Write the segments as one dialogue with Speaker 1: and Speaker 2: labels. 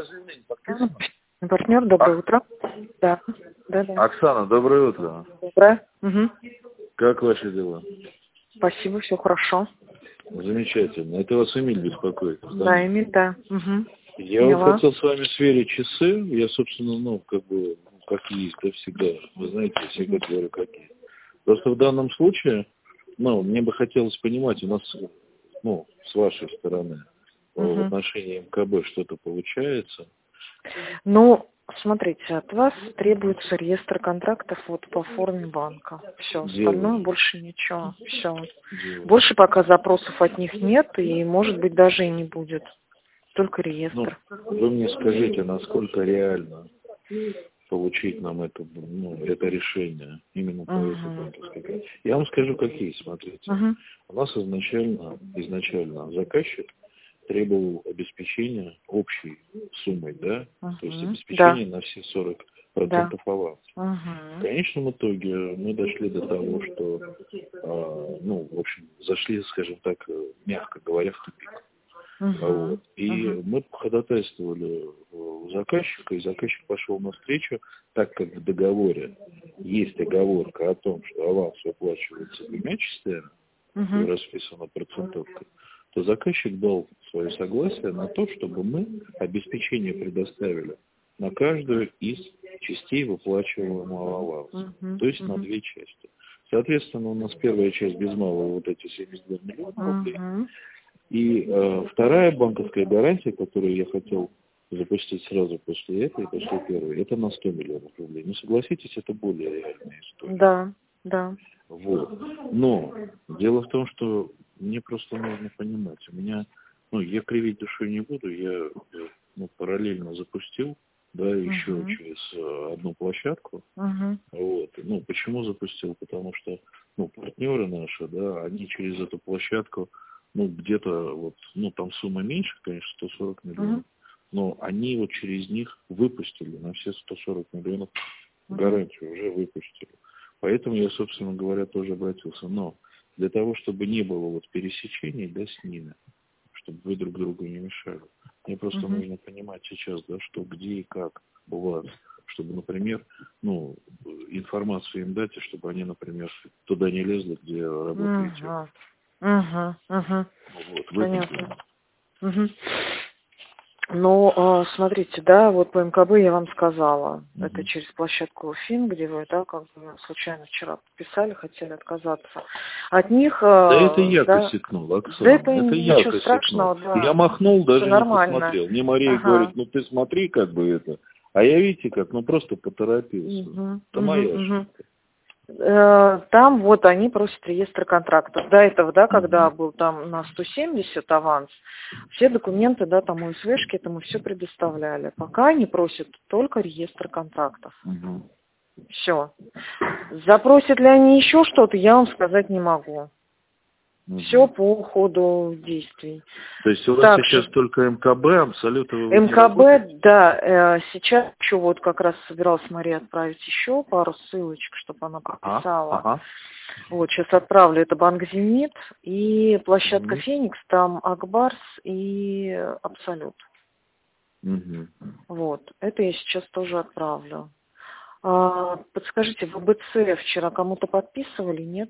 Speaker 1: Партнер, доброе утро. Да.
Speaker 2: Оксана, доброе утро.
Speaker 1: Доброе. Угу.
Speaker 2: Как ваши дела?
Speaker 1: Спасибо, все хорошо.
Speaker 2: Замечательно. Это вас Эмиль беспокоит?
Speaker 1: Да, Эмиль, да. Угу.
Speaker 2: Я вот хотел с вами сверить часы. Я, собственно, как есть, да, всегда. Вы знаете, я всегда говорю, как есть. Просто в данном случае, мне бы хотелось понимать, у нас, с вашей стороны, в отношении МКБ что-то получается?
Speaker 1: Смотрите, от вас требуется реестр контрактов по форме банка. Все, остальное больше ничего. Все. Больше пока запросов от них нет, и, может быть, даже и не будет. Только реестр.
Speaker 2: Вы мне скажите, насколько реально получить нам это решение именно по этой банковской карте. Я вам скажу, как есть, смотрите. У нас изначально заказчик требовал обеспечения общей суммой, да? То есть обеспечение на все 40% аванса. В конечном итоге мы дошли до того, что, зашли, скажем так, мягко говоря, в тупик. И мы ходатайствовали у заказчика, и заказчик пошел навстречу, так как в договоре есть оговорка о том, что аванс выплачивается двумя частями, и расписана процентовка, то заказчик дал свое согласие на то, чтобы мы обеспечение предоставили на каждую из частей выплачиваемого аванса, то есть на две части. Соответственно, у нас первая часть без малого эти 72 миллиона рублей. И вторая банковская гарантия, которую я хотел запустить сразу после этой, после первой, это на 100 миллионов рублей. Согласитесь, это более реальная история.
Speaker 1: Да.
Speaker 2: Но дело в том, что мне просто нужно понимать, у меня, я кривить душой не буду, я параллельно запустил, еще через одну площадку. Почему запустил? Потому что, партнеры наши, они через эту площадку, где-то там сумма меньше, конечно, 140 миллионов, но они через них выпустили на все 140 миллионов гарантию, уже выпустили. Поэтому я, собственно говоря, тоже обратился. Но для того, чтобы не было пересечений, с ними, чтобы вы друг другу не мешали, мне просто нужно понимать сейчас, что, где и как у вас, чтобы, например, информацию им дать, и чтобы они, например, туда не лезли, где работаете.
Speaker 1: Понятно. Смотрите, по МКБ я вам сказала, это через площадку ФИН, где вы, случайно вчера подписали, хотели отказаться. От них...
Speaker 2: это я косякнул, Оксана.
Speaker 1: Это я косякнул. Страшного,
Speaker 2: Я махнул, даже не посмотрел. Мне Мария говорит, ты смотри, это. А я, видите, просто поторопился. Это моя ошибка.
Speaker 1: Там они просят реестр контрактов. До этого, когда был там на 170 аванс, все документы, там УСВшки, это мы все предоставляли. Пока они просят только реестр контрактов. Все. Запросят ли они еще что-то, я вам сказать не могу. Все по ходу действий.
Speaker 2: То есть у вас сейчас только МКБ, абсолютно вы
Speaker 1: МКБ, да. Сейчас еще как раз собиралась Мария отправить еще пару ссылочек, чтобы она подписала. Сейчас отправлю. Это Банк Зенит и площадка Феникс, там Акбарс и Абсолют. Это я сейчас тоже отправлю. Подскажите, ВБЦ вчера кому-то подписывали, нет?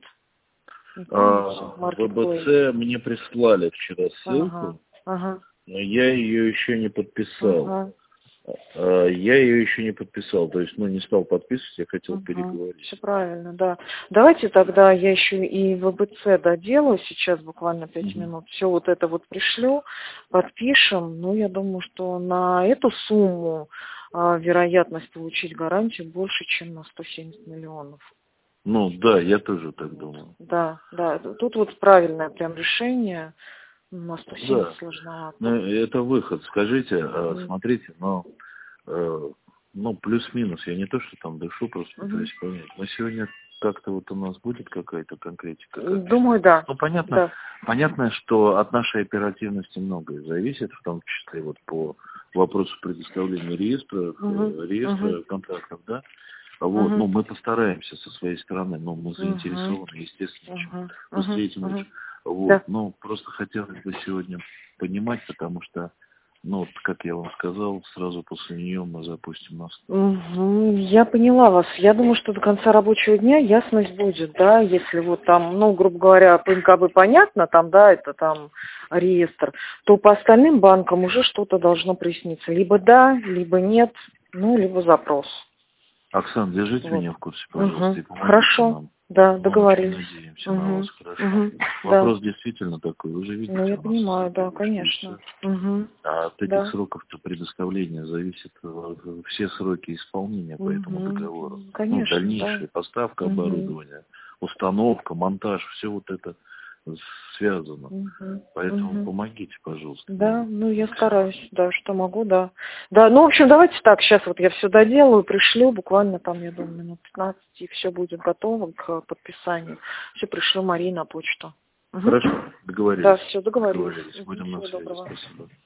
Speaker 2: ВБЦ мне прислали вчера ссылку, но я ее еще не подписал. То есть, не стал подписывать, я хотел переговорить.
Speaker 1: Все правильно, да. Давайте тогда я еще и ВБЦ доделаю, сейчас буквально 5 минут. Все это пришлю, подпишем. Я думаю, что на эту сумму вероятность получить гарантию больше, чем на 170 миллионов.
Speaker 2: Я тоже так думаю.
Speaker 1: Да. Тут правильное прям решение. На 170 сложновато.
Speaker 2: Это выход. Скажите, смотрите, плюс-минус. Я не то, что там дышу, просто пытаюсь понять. Но сегодня как-то у нас будет какая-то конкретика?
Speaker 1: Думаю, да.
Speaker 2: Понятно, что от нашей оперативности многое зависит, в том числе по вопросу предоставления реестра контрактов, да? Мы постараемся со своей стороны, мы заинтересованы, естественно, чем быстрее, тем лучше. Просто хотелось бы сегодня понимать, потому что, Ну, вот, как я вам сказал, сразу после нее мы запустим мост.
Speaker 1: Я поняла вас. Я думаю, что до конца рабочего дня ясность будет, да, если вот там, ну, грубо говоря, по МКБ понятно, там, да, это там реестр, то по остальным банкам уже что-то должно проясниться. Либо да, либо нет, ну, либо запрос.
Speaker 2: Оксана, держите
Speaker 1: Вот.
Speaker 2: меня в курсе, пожалуйста, и помогите
Speaker 1: Хорошо.
Speaker 2: нам.
Speaker 1: Да,
Speaker 2: Мы очень
Speaker 1: договорились.
Speaker 2: надеемся на вас, хорошо.
Speaker 1: Да.
Speaker 2: Вопрос действительно такой, вы же видите,
Speaker 1: Ну, я
Speaker 2: у нас
Speaker 1: понимаю, да,
Speaker 2: девушки
Speaker 1: конечно.
Speaker 2: все. А от этих
Speaker 1: Да.
Speaker 2: сроков-то предоставления зависят все сроки исполнения по этому договору.
Speaker 1: Конечно,
Speaker 2: Ну, дальнейшая
Speaker 1: да.
Speaker 2: поставка оборудования, установка, монтаж, все вот это связано. Поэтому помогите, пожалуйста.
Speaker 1: Да, ну я стараюсь, да, что могу, да. Да, ну, в общем, давайте так, сейчас вот я все доделаю, пришлю, буквально там, я думаю, минут 15, и все будет готово к подписанию. Все пришлю Марии на почту.
Speaker 2: Хорошо, договорились.
Speaker 1: Да, все, договорились.
Speaker 2: Будем на
Speaker 1: Всего
Speaker 2: связи.
Speaker 1: доброго.
Speaker 2: Спасибо.